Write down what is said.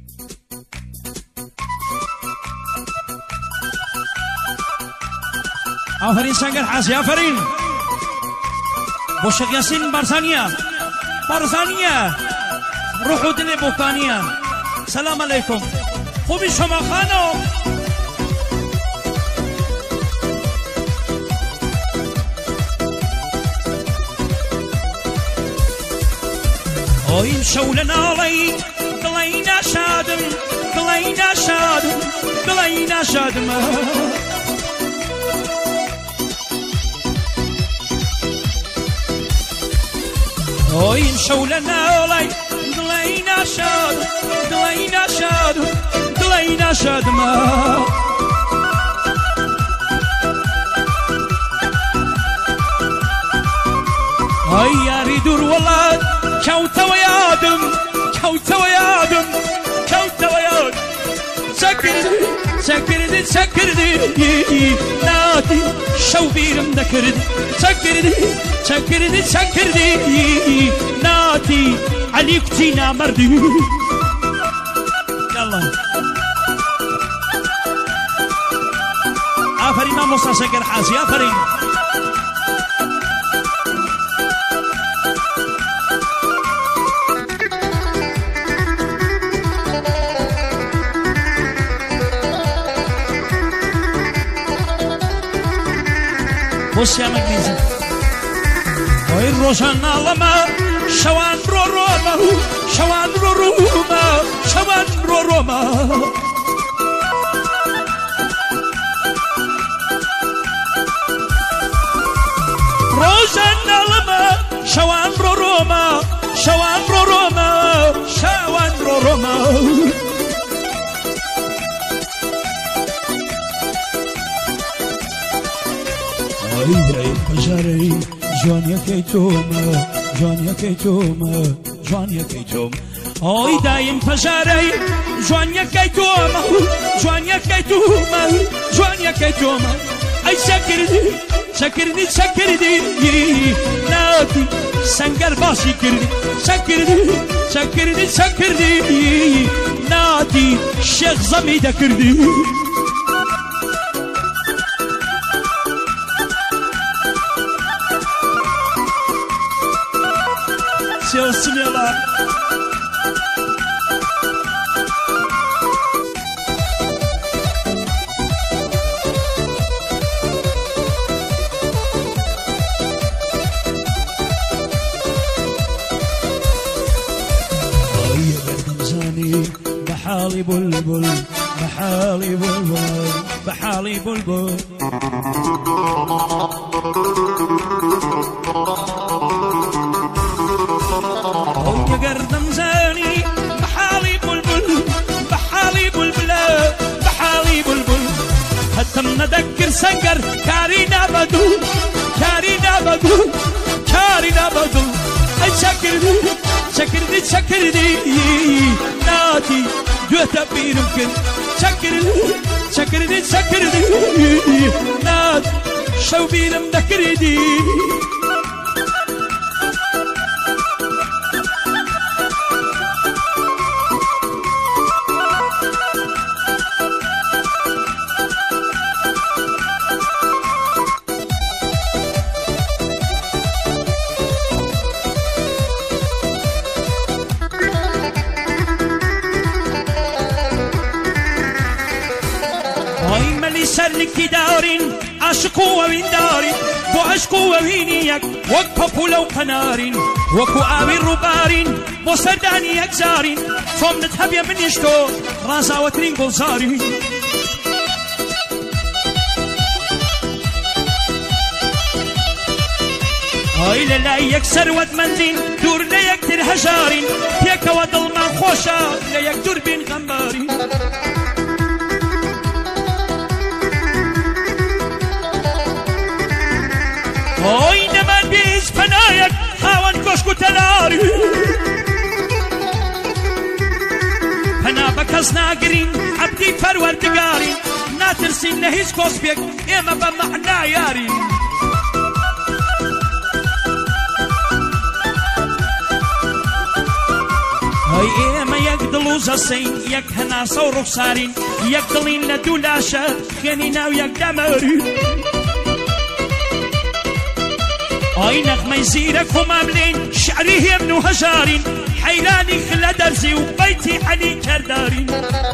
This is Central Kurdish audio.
آفرین سنگر حاسی آفرین بوشق یاسین بارزانیا روح و دل بوکانیا سلام علیکم خوبی شما خانم این شولنا علی دلینا شادم این شولنا علی دلینا شادم ای یاری دور ولاد كوت ويادم سكردي نادي شوبيرم ذكردي سكردي نادي عليك تينا مردي يلا آفرين ما مصر سكر حاسي آفرين بص يا مجلس وين روشنا لما شوان روما روشنا لما شوان روما Ay pazarı Joania Kaytoma Ay dayım pazarı Joania Kaytoma Ay sakirdi Nadi sangar basi kirdi sakirdi Nadi Şeyh Zamida kirdi Bismillah. يا بردم زاني بحالي بلبل يا قردم زاني بحالي بلبل هتم نذكر سنقر كارينا بدو اي شكردي نادي جوتا بيرمكن شكردي نادي شو بيرم ذكردي سرنكي دارين عشقوا وين دارين بو عشقوا وينيك وقفوا لو قنارين وكو آوي الربارين بو سرداني اكزارين فم نتهب يا من يشتو رازا وترين قلزارين هاي لا يكسر ود مندين دور لا يكتر هجارين يك ودل ما خوشا لا يكتر بين غمارين هاي نمان بيز فنايك هاوان كشكو تلاري فنا بكز ناقرين عبدي فرور دقاري ناترسين لهيز كوسبيك إما بمعنا ياري هاي ئێمە یەک دڵ و زەسەین یەک هەناسە و ڕوخسارین یەک دڵین لە دوو لاشە خوێنی ناو یەک دەمەرین ئای نەغمەی زیرەک و ماملین شعری هێمن و هەژارین حەیرانی خلە دەرزی و بەیتی عەلی کەردارین